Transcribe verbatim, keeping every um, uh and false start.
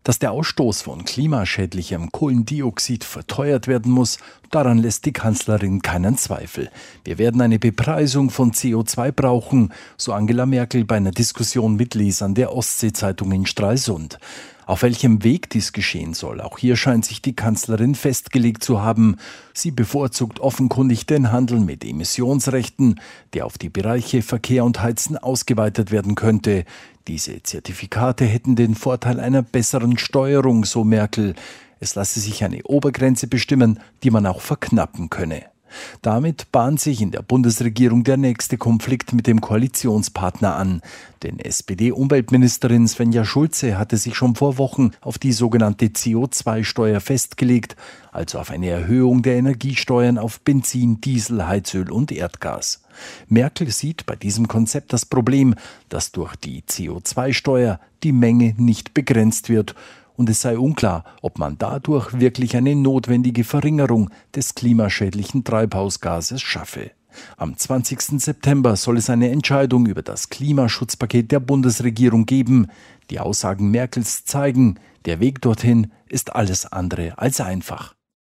Dass der Ausstoß von klimaschädlichem Kohlendioxid verteuert werden muss, daran lässt die Kanzlerin keinen Zweifel. Wir werden eine Bepreisung von C O zwei brauchen, so Angela Merkel bei einer Diskussion mit Lesern der Ostsee-Zeitung in Stralsund. Auf welchem Weg dies geschehen soll, auch hier scheint sich die Kanzlerin festgelegt zu haben. Sie bevorzugt offenkundig den Handel mit Emissionsrechten, der auf die Bereiche Verkehr und Heizen ausgeweitet werden könnte. Diese Zertifikate hätten den Vorteil einer besseren Steuerung, so Merkel. Es lasse sich eine Obergrenze bestimmen, die man auch verknappen könne. Damit bahnt sich in der Bundesregierung der nächste Konflikt mit dem Koalitionspartner an. Denn S P D-Umweltministerin Svenja Schulze hatte sich schon vor Wochen auf die sogenannte C O zwei Steuer festgelegt, also auf eine Erhöhung der Energiesteuern auf Benzin, Diesel, Heizöl und Erdgas. Merkel sieht bei diesem Konzept das Problem, dass durch die C O zwei Steuer die Menge nicht begrenzt wird. Und es sei unklar, ob man dadurch wirklich eine notwendige Verringerung des klimaschädlichen Treibhausgases schaffe. Am zwanzigsten September soll es eine Entscheidung über das Klimaschutzpaket der Bundesregierung geben. Die Aussagen Merkels zeigen, der Weg dorthin ist alles andere als einfach.